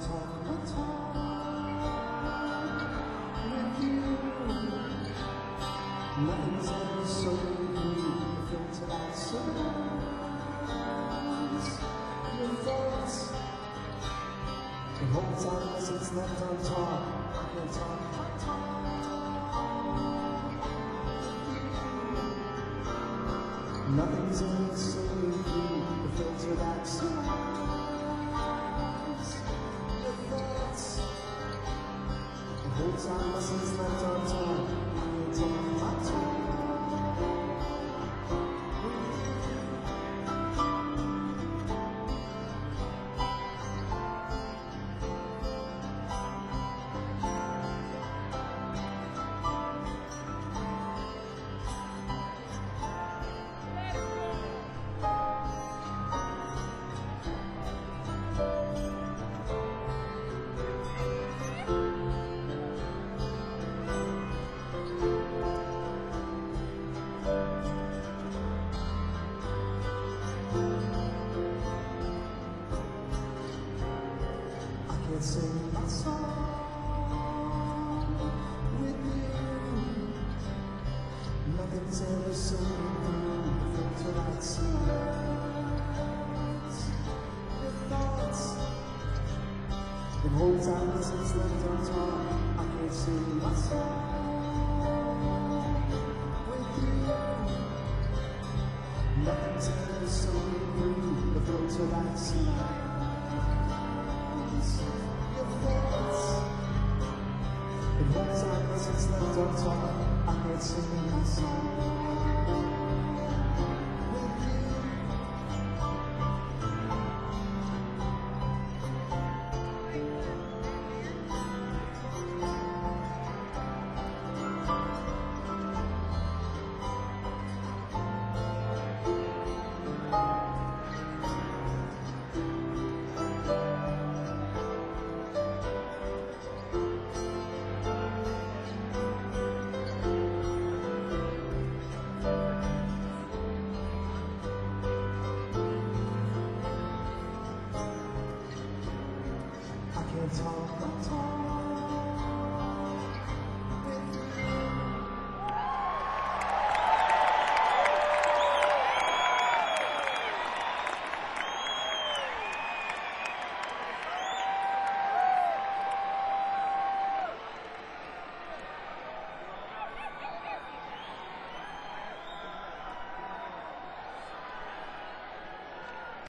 talk my talk with you. Nothing's ever so blue, the filter that surrounds your thoughts. The whole time as it's left on top, I can talk my talk with you. Nothing's ever so blue, the filter that surrounds your thoughts. The whole time as it's left on top, I can talk my talk. Can't sing my song with you. Nothing's ever so blue, the filter that surrounds your thoughts. The whole time since left on top, I can't sing my song with you. Nothing's ever so blue, the filter that surrounds your thoughts. The whole time since left on top, I can't sing my song with you. I can't talk my talk